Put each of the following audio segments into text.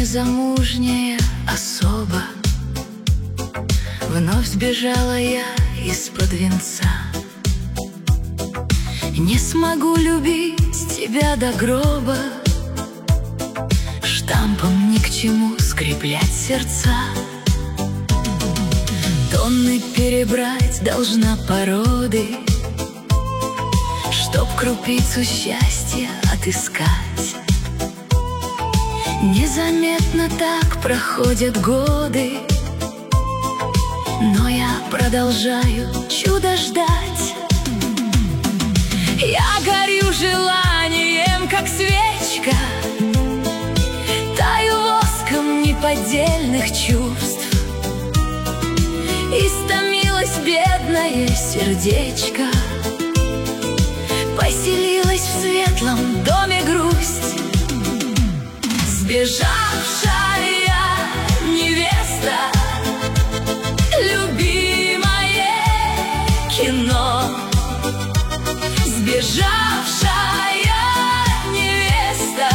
незамужняя особа. Вновь сбежала я из-под венца. Не смогу любить тебя до гроба, штампом ни к чему скреплять сердца. Тонны перебрать должна породы, чтоб крупицу счастья отыскать. Незаметно так проходят годы, но я продолжаю чудо ждать. Я горю желанием, как свечка, таю воском неподдельных чувств. Истомилось бедное сердечко, поселилась в светлом доме грусть. Сбежавшая невеста, любимое кино. Сбежавшая невеста,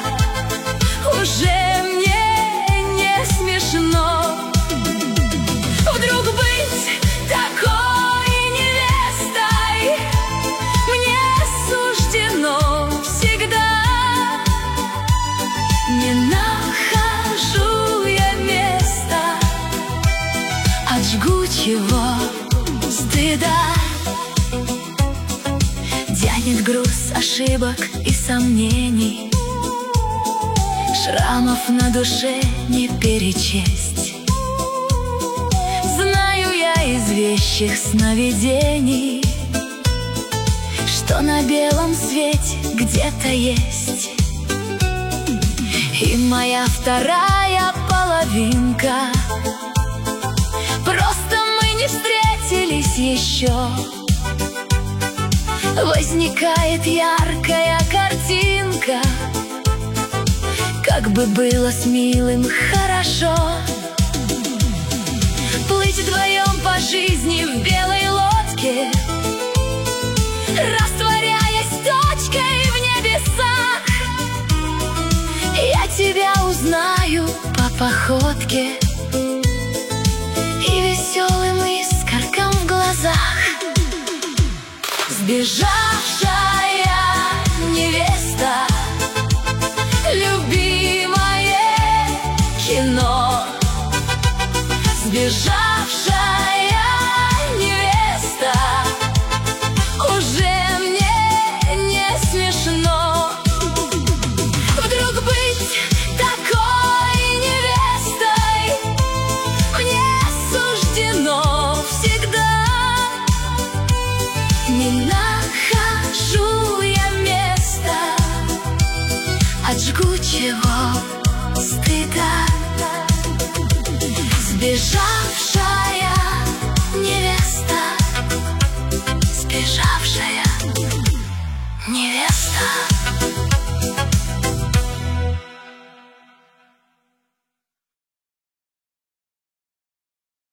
уже мне не смешно. Вдруг быть такой невестой мне суждено всегда. Не нахожу я места от жгучего стыда. Тянет груз ошибок и сомнений, шрамов на душе не перечесть. Знаю я из вещих сновидений, что на белом свете где-то есть и моя вторая половинка. Просто мы не встретились еще. Возникает яркая картинка, как бы было с милым хорошо плыть вдвоем по жизни в белой лодке, растворяясь точкой в небесах. Я тебя узнаю по походке и веселым искоркам в глазах. Сбежавшая невеста,